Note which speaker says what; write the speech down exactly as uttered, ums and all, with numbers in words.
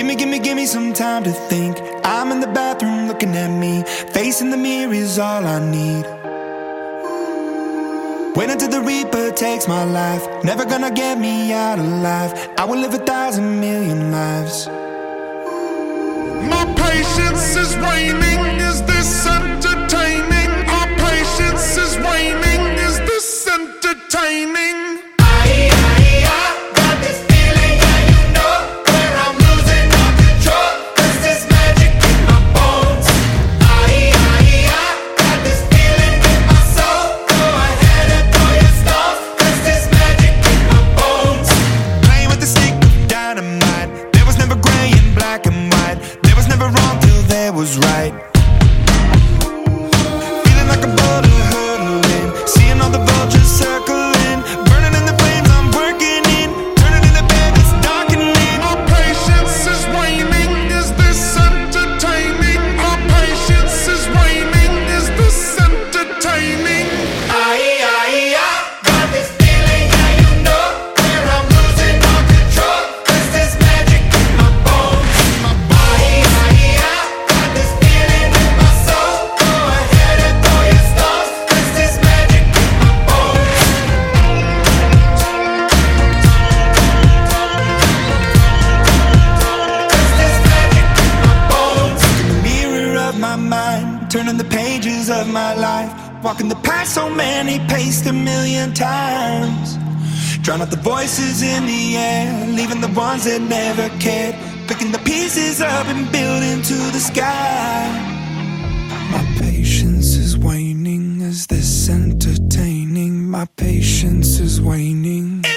Speaker 1: Gimme, gimme, gimme some time to think. I'm in the bathroom looking at me. Facing the mirror is all I need. Wait until the Reaper takes my life. Never gonna get me out alive. I will live a thousand million lives.
Speaker 2: My patience is waning. Is this entertaining? Our patience is waning. Is this entertaining?
Speaker 1: Was right. Feeling like a boulder hurtling, seeing all the vultures circling, burning in the flames I'm working in, turning in the bed it's darkening.
Speaker 2: Our patience is waning. Is this entertaining? Our patience is waning. Is this entertaining?
Speaker 3: Aye, aye, I got this feeling, yeah, you know, where I'm losing all control. Cause there's magic in my bones. My body, aye, aye, I got this feeling in my soul. Go ahead and throw your stones. Cause there's magic in my bones. Cause there's magic in my bones.
Speaker 1: In the mirror of my mind, turning the pages of my life, walking the path so many paced a million times. Drown out the voices in the air, leaving the ones that never cared, picking the pieces up and building to the sky. My patience is waning. Is this entertaining? My patience is waning.